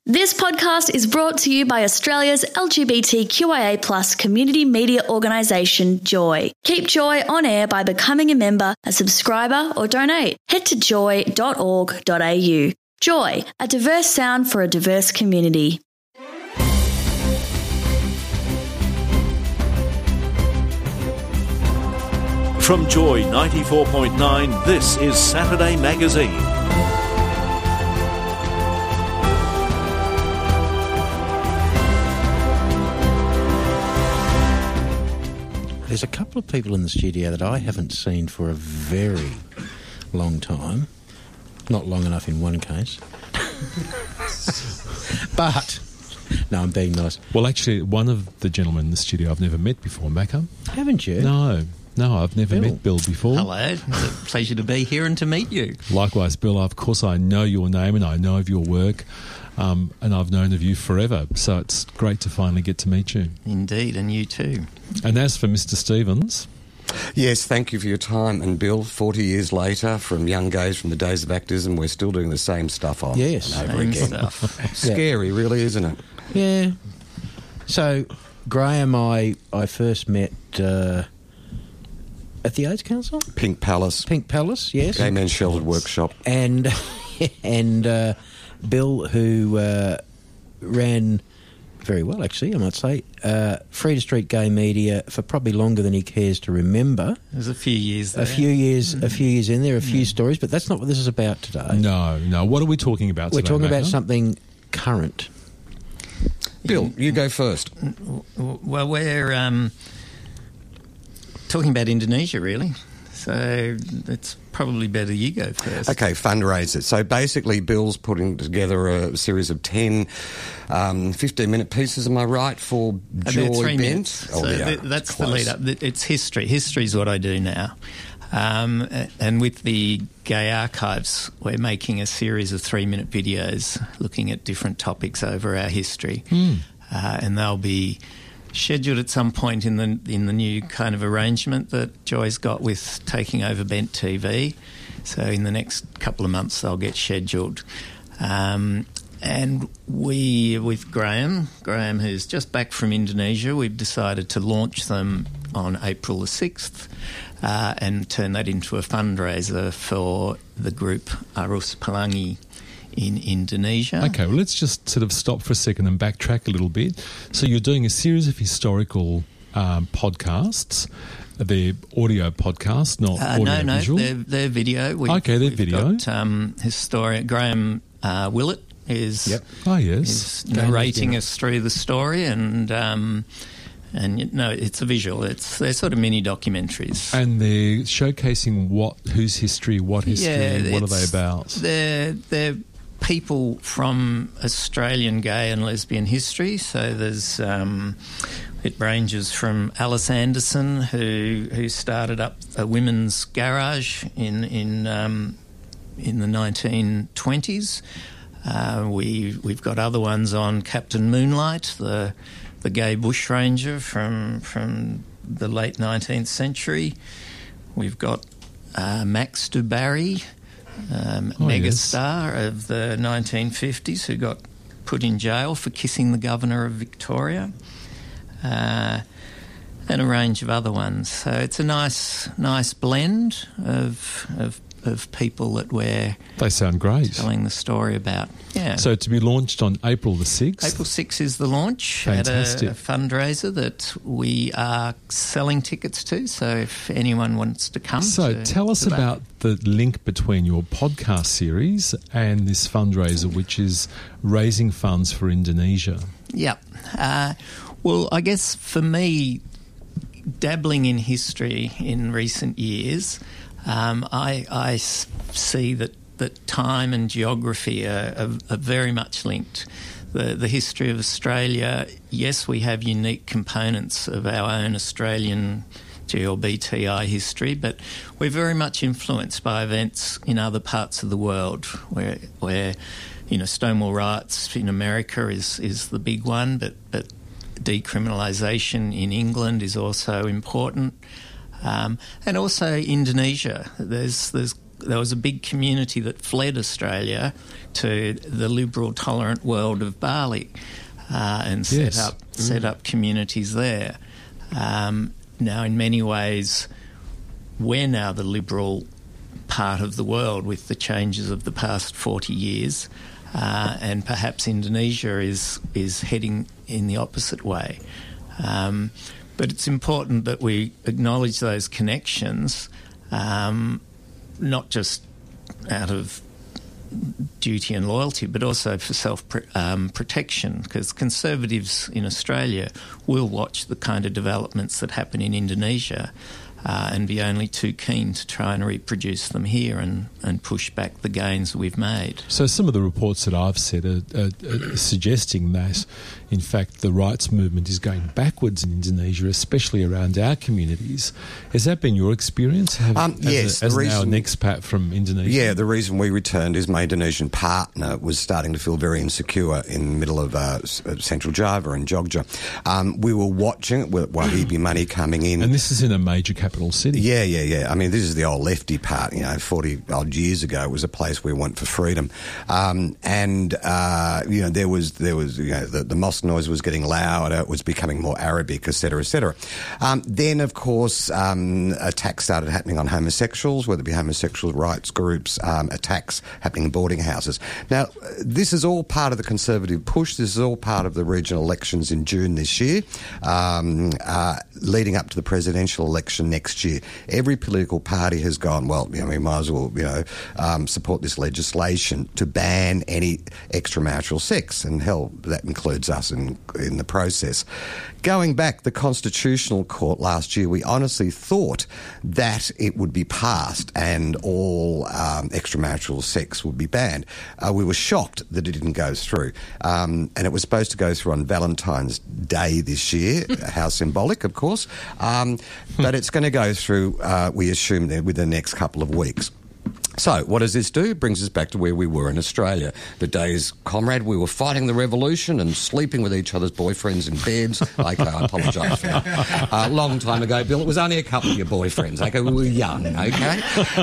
This podcast is brought to you by Australia's LGBTQIA+ community media organisation, Joy. Keep Joy on air by becoming a member, a subscriber or donate. Head to joy.org.au. Joy, a diverse sound for a diverse community. From Joy 94.9, this is Saturday Magazine. There's a couple of people in the studio that I haven't seen for a very long time. Not long enough in one case. But, no, I'm being nice. Well, actually, one of the gentlemen in the studio I've never met before, Macca. Haven't you? No, I've never met Bill before. Hello, it's a pleasure to be here and to meet you. Likewise, Bill, of course I know your name and I know of your work, and I've known of you forever, so it's great to finally get to meet you. Indeed, and you too. And as for Mr. Stevens... Yes, thank you for your time. And Bill, 40 years later, from Young Gays, from the days of activism, we're still doing the same stuff on Yes. and over Same again. stuff. Scary, really, isn't it? Yeah. So, Graham, I first met at the AIDS Council? Pink Palace. Pink Palace, yes. Gay Men's Sheltered Workshop. And Bill, who ran very well, actually, I might say, Freda Street Gay Media for probably longer than he cares to remember. There's a few years there. A few years in there, a few stories, but that's not what this is about today. No. What are we talking about We're today, talking about Macca? something current. Bill, you go first. Well, we're talking about Indonesia, really. So it's probably better you go first. Okay, fundraisers. So basically, Bill's putting together a series of 10 15-minute pieces, am I right, for About Joy 3 Bent? minutes. Oh, So yeah, that's it's the close. lead up. It's history. History is what I do now. And with the Gay Archives, we're making a series of 3-minute videos looking at different topics over our history. And they'll be scheduled at some point in the new kind of arrangement that Joy's got with taking over Bent TV. So in the next couple of months they'll get scheduled. And we, with Graham, who's just back from Indonesia, we've decided to launch them on April the 6th and turn that into a fundraiser for the group Arus Pelangi in Indonesia. Okay, well, let's just sort of stop for a second and backtrack a little bit. So you're doing a series of historical podcasts. They're audio podcasts, not audio visual? They're video. They're video. Got, historian Graham Willett is narrating us through the story, and it's a visual. They're sort of mini documentaries, and they're showcasing whose history, what history, what are they about? They're people from Australian gay and lesbian history. So there's it ranges from Alice Anderson, who started up a women's garage in the 1920s. We've got other ones on Captain Moonlight, the gay bushranger from the late 19th century. We've got Max du Barry, megastar of the 1950s, who got put in jail for kissing the governor of Victoria, and a range of other ones. So it's a nice blend of people that they sound great, telling the story about. Yeah. So to be launched on April the 6th. April 6th is the launch. Fantastic. At a fundraiser that we are selling tickets to, so if anyone wants to come. So tell us about the link between your podcast series and this fundraiser, which is raising funds for Indonesia. Yep. Well, I guess for me, dabbling in history in recent years, I see that time and geography are very much linked. The history of Australia, yes, we have unique components of our own Australian GLBTI history, but we're very much influenced by events in other parts of the world where Stonewall riots in America is the big one, but decriminalisation in England is also important. And also Indonesia. There's there was a big community that fled Australia to the liberal, tolerant world of Bali and set up communities there. Now, in many ways, we're now the liberal part of the world with the changes of the past 40 years, and perhaps Indonesia is heading in the opposite way. But it's important that we acknowledge those connections, not just out of duty and loyalty, but also for self-protection, because Conservatives in Australia will watch the kind of developments that happen in Indonesia and be only too keen to try and reproduce them here and push back the gains we've made. So some of the reports that I've said are suggesting that, in fact, the rights movement is going backwards in Indonesia, especially around our communities. Has that been your experience? Yes. As now an expat from Indonesia? Yeah, the reason we returned is my Indonesian partner was starting to feel very insecure in the middle of central Java and Jogja. We were watching it with Wahibi money coming in. And this is in a major capital city. Yeah. I mean, this is the old lefty part. 40-odd years ago, it was a place we went for freedom. There was the mosque noise was getting louder, it was becoming more Arabic, etc., etc. Then, of course, attacks started happening on homosexuals, whether it be homosexual rights groups, attacks happening in boarding houses. Now, this is all part of the Conservative push. This is all part of the regional elections in June this year, leading up to the presidential election next year. Every political party has gone, we might as well, support this legislation to ban any extramarital sex, and hell, that includes us in the process. Going back, the Constitutional Court last year, we honestly thought that it would be passed and all extramarital sex would be banned. We were shocked that it didn't go through. And it was supposed to go through on Valentine's Day this year, how symbolic, of course. But it's going to go through, we assume, within the next couple of weeks. So, what does this do? It brings us back to where we were in Australia. The days, comrade, we were fighting the revolution and sleeping with each other's boyfriends in beds. Okay, I apologise for that. A long time ago, Bill, it was only a couple of your boyfriends. Okay, we were young, okay?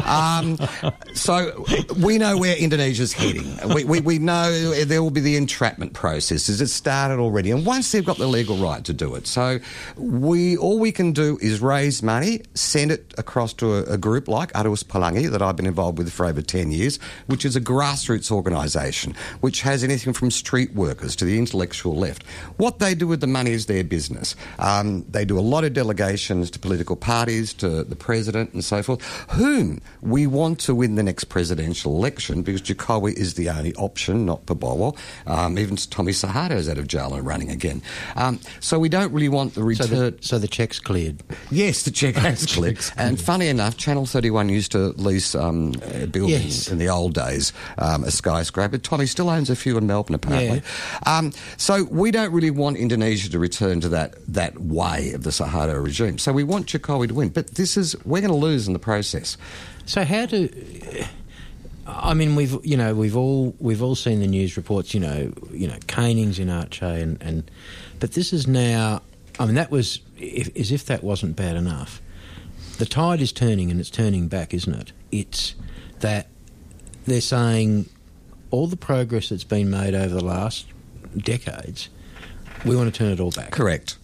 So, we know where Indonesia's heading. We know there will be the entrapment processes. It started already. And once they've got the legal right to do it. So, all we can do is raise money, send it across to a group like Arus Pelangi that I've been involved with for over 10 years, which is a grassroots organisation which has anything from street workers to the intellectual left. What they do with the money is their business. They do a lot of delegations to political parties, to the president and so forth, whom we want to win the next presidential election, because Jokowi is the only option, not Prabowo. Even Tommy Soeharto is out of jail and running again. So we don't really want the return... So the cheque's cleared? Yes, the cheque has cleared. And funny enough, Channel 31 used to lease... buildings in the old days, a skyscraper. Tommy still owns a few in Melbourne, apparently. Yeah. So we don't really want Indonesia to return to that way of the Suharto regime. So we want Jokowi to win. But we're going to lose in the process. So how do... I mean, we've all seen the news reports, canings in Aceh, but this is now... I mean, that was... as if that wasn't bad enough. The tide is turning, and it's turning back, isn't it? It's that they're saying all the progress that's been made over the last decades, we want to turn it all back. Correct.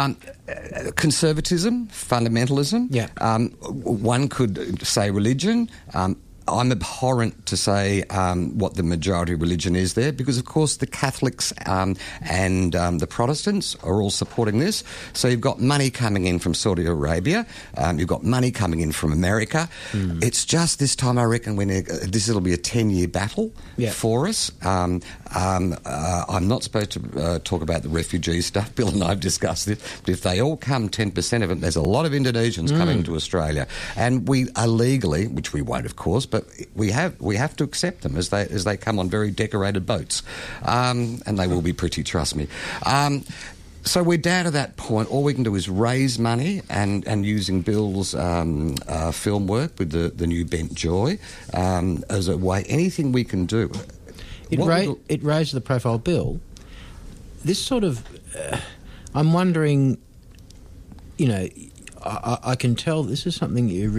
Conservatism, fundamentalism. Yeah. One could say religion. I'm abhorrent to say what the majority religion is there, because, of course, the Catholics and the Protestants are all supporting this. So you've got money coming in from Saudi Arabia. You've got money coming in from America. It's just this time, I reckon, this will be a 10-year battle for us. I'm not supposed to talk about the refugee stuff. Bill and I have discussed this. But if they all come, 10% of it, there's a lot of Indonesians coming to Australia. And we are legally, which we won't, of course, but we have to accept them as they come on very decorated boats, and they will be pretty, trust me. So we're down to that point. All we can do is raise money, and using Bill's film work with the new Bent Joy as a way. Anything we can do. It raised the profile. Bill, this sort of... I'm wondering, I can tell this is something you've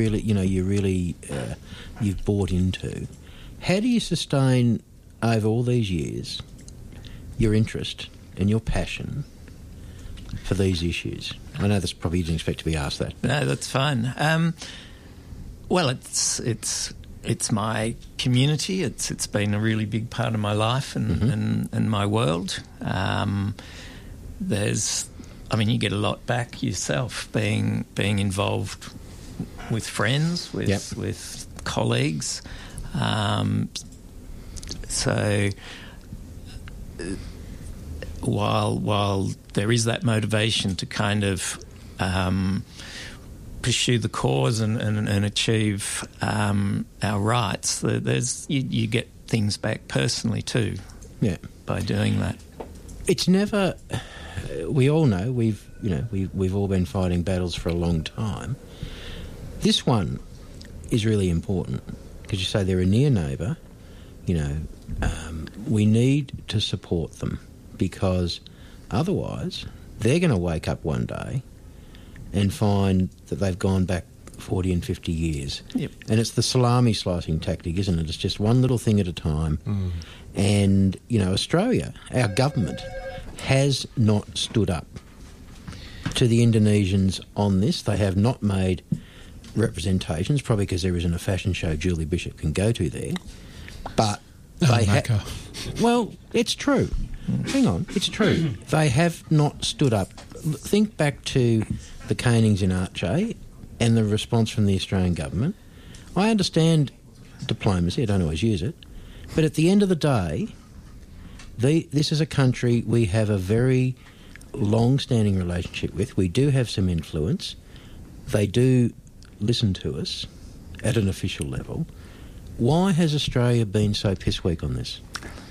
bought into. How do you sustain over all these years your interest and your passion for these issues? I know this probably you didn't expect to be asked that. No, that's fine. Well, it's my community. It's been a really big part of my life and my world. You get a lot back yourself being involved with friends, with colleagues. So while there is that motivation to kind of pursue the cause and achieve our rights, you get things back personally too. Yeah, by doing that. It's never. We all know we've all been fighting battles for a long time. This one is really important because you say they're a near neighbour. We need to support them because otherwise they're going to wake up one day and find that they've gone back 40 and 50 years. Yep. And it's the salami slicing tactic, isn't it? It's just one little thing at a time. And, Australia, our government, has not stood up to the Indonesians on this. They have not made representations, probably because there isn't a fashion show Julie Bishop can go to there. But they have... Well, it's true. Hang on, it's true. They have not stood up. Think back to the canings in Aceh and the response from the Australian government. I understand diplomacy, I don't always use it, but at the end of the day, this is a country we have a very long-standing relationship with. We do have some influence. They do listen to us at an official level. Why has Australia been so piss weak on this?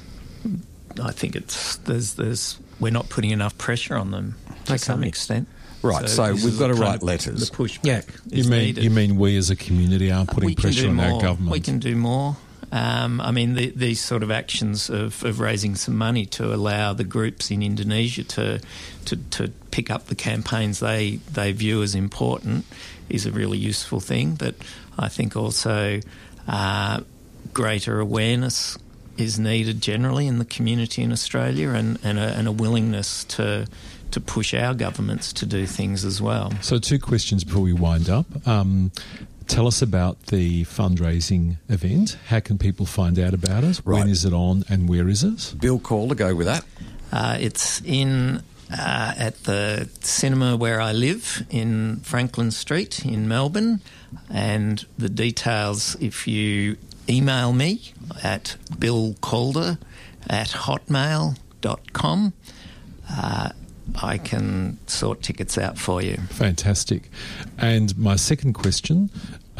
I think we're not putting enough pressure on them to some extent. Right, so we've got to write letters. The pushback You mean we as a community are putting pressure on our government? We can do more. These sort of actions of raising some money to allow the groups in Indonesia to pick up the campaigns they view as important is a really useful thing. But I think also greater awareness is needed generally in the community in Australia and a willingness to push our governments to do things as well. So 2 questions before we wind up. Tell us about the fundraising event. How can people find out about it? Right. When is it on and where is it? Bill Calder, go with that. It's at the cinema where I live in Franklin Street in Melbourne. And the details, if you email me at billcalder@hotmail.com, I can sort tickets out for you. Fantastic. And my second question,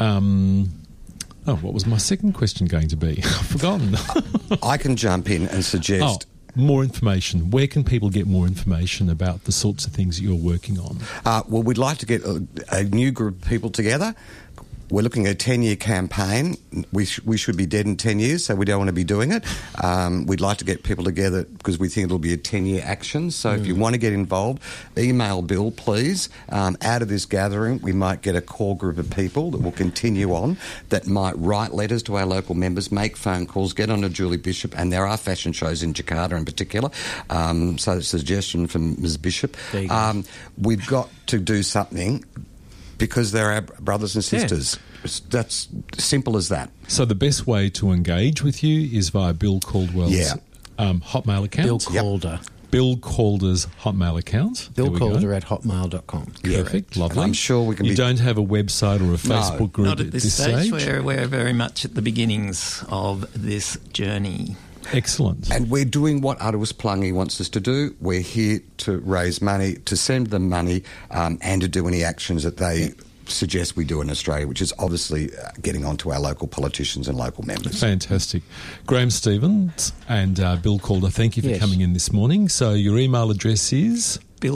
what was my second question going to be? I've forgotten. I can jump in and suggest... more information. Where can people get more information about the sorts of things you're working on? Well, we'd like to get a new group of people together. We're looking at a 10-year campaign. We should be dead in 10 years, so we don't want to be doing it. We'd like to get people together because we think it'll be a 10-year action. So if you want to get involved, email Bill, please. Out of this gathering, we might get a core group of people that will continue on, that might write letters to our local members, make phone calls, get on to Julie Bishop, and there are fashion shows in Jakarta in particular. So it's a suggestion from Ms. Bishop. We've got to do something because they're our brothers and sisters. Yeah. That's simple as that. So the best way to engage with you is via Bill Caldwell's Hotmail account? Bill Calder. Yep. Bill Calder's Hotmail account. Bill Calder at hotmail.com. Perfect, lovely. I'm sure we can You don't have a website or a Facebook group not at this stage. We're very much at the beginnings of this journey. Excellent. And we're doing what Arduous Plungi wants us to do. We're here to raise money, to send them money, and to do any actions that they suggest we do in Australia, which is obviously getting onto our local politicians and local members. Fantastic. Graham Stevens and Bill Calder, thank you for coming in this morning. So your email address is?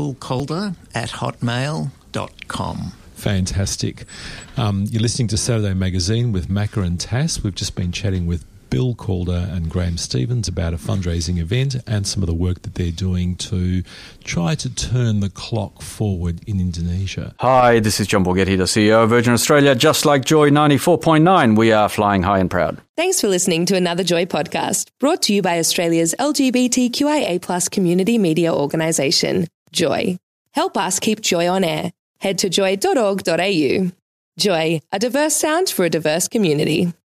billcalder@hotmail.com. Fantastic. You're listening to Saturday Magazine with Macca and Tass. We've just been chatting with Bill Calder and Graham Stevens about a fundraising event and some of the work that they're doing to try to turn the clock forward in Indonesia. Hi, this is John Borghetti, the CEO of Virgin Australia. Just like Joy 94.9, we are flying high and proud. Thanks for listening to another Joy podcast, brought to you by Australia's LGBTQIA+ community media organisation, Joy. Help us keep Joy on air. Head to joy.org.au. Joy, a diverse sound for a diverse community.